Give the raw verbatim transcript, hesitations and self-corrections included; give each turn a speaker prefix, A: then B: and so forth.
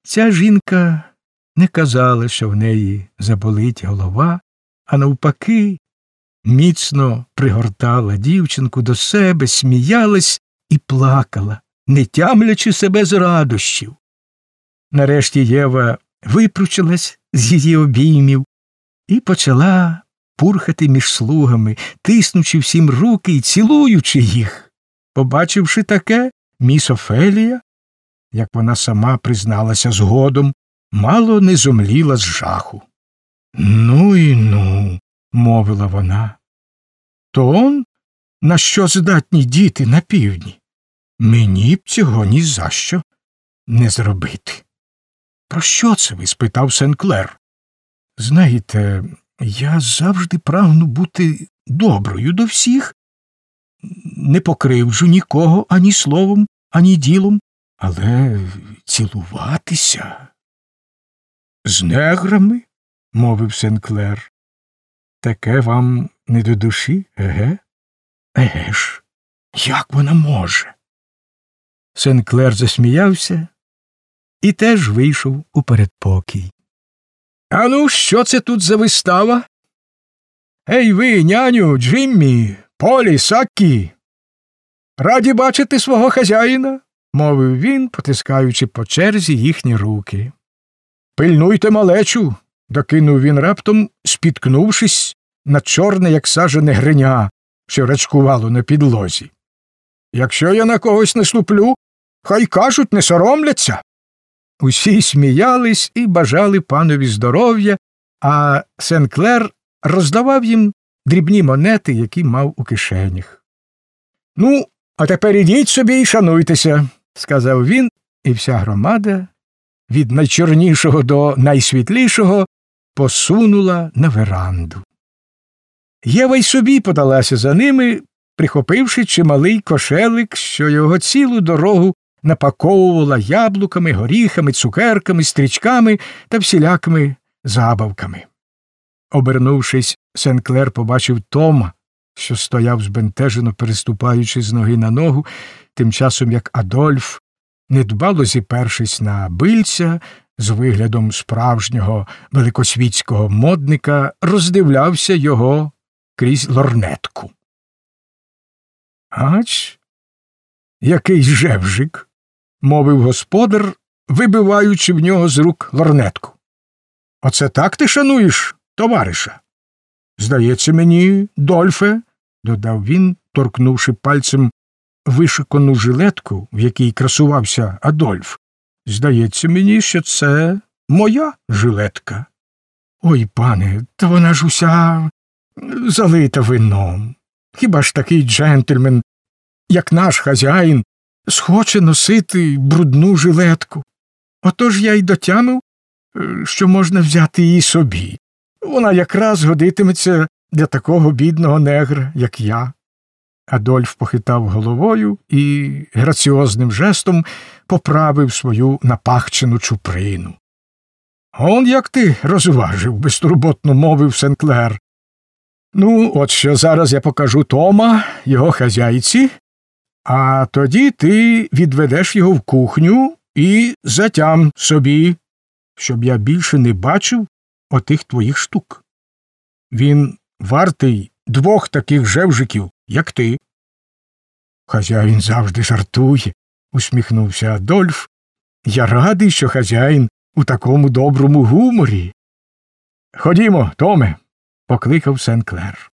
A: Ця жінка не казала, що в неї заболить голова, а навпаки, міцно пригортала дівчинку до себе, сміялась і плакала, не тямлячи себе з радощів. Нарешті Єва випручилась з її обіймів і почала пурхати між слугами, тиснучи всім руки і цілуючи їх. Побачивши таке, міс Офелія, як вона сама призналася згодом, мало не зомліла з жаху. «Ну і ну», – мовила вона, – «то он, на що здатні діти на півдні? Мені б цього ні за що не зробити». «Про що це ви?» – спитав Сен-Клер. «Знаєте, я завжди прагну бути доброю до всіх, не покривджу нікого ані словом, ані ділом, але цілуватися з неграми?» – мовив Сен-Клер. «Таке вам не до душі, еге?» «Еге ж, як вона може?» Сен-Клер засміявся і теж вийшов у передпокій. «Ану, що це тут за вистава? Ей ви, няню, Джиммі, Полі, Саккі! Раді бачити свого хазяїна?» – мовив він, потискаючи по черзі їхні руки. «Пильнуйте малечу!» – докинув він раптом, спіткнувшись на чорне, як сажене гриня, що рачкувало на підлозі. «Якщо я на когось наступлю, хай кажуть, не соромляться!» Усі сміялись і бажали панові здоров'я, а Сен-Клер роздавав їм дрібні монети, які мав у кишенях. «Ну, а тепер ідіть собі і шануйтеся», – сказав він, і вся громада, від найчорнішого до найсвітлішого, посунула на веранду. Єва й собі подалася за ними, прихопивши чималий кошелик, що його цілу дорогу напаковувала яблуками, горіхами, цукерками, стрічками та всілякими забавками. Обернувшись, Сен-Клер побачив Тома, що стояв збентежено переступаючи з ноги на ногу, тим часом як Адольф, недбало зіпершись на бильця, з виглядом справжнього великосвітського модника, роздивлявся його крізь лорнетку. «Ач, який жевжик!» – мовив господар, вибиваючи в нього з рук лорнетку. «Оце так ти шануєш, товариша?» «Здається мені, Дольфе», – додав він, торкнувши пальцем вишикану жилетку, в якій красувався Адольф. «Здається мені, що це моя жилетка». «Ой, пане, та вона ж уся залита вином. Хіба ж такий джентльмен, як наш хазяїн, схоче носити брудну жилетку? Отож я й дотямив, що можна взяти її собі. Вона якраз годитиметься для такого бідного негра, як я». Адольф похитав головою і граціозним жестом поправив свою напахчену чуприну. «Он як ти розважив», – безтурботно мовив Сен-Клер. «Ну, от що зараз я покажу Тома, його хазяйці, а тоді ти відведеш його в кухню і затям собі, щоб я більше не бачив отих твоїх штук. Він вартий двох таких жевжиків, як ти». «Хазяїн завжди жартує», – усміхнувся Адольф. «Я радий, що хазяїн у такому доброму гуморі». «Ходімо, Томе», – покликав Сен-Клер.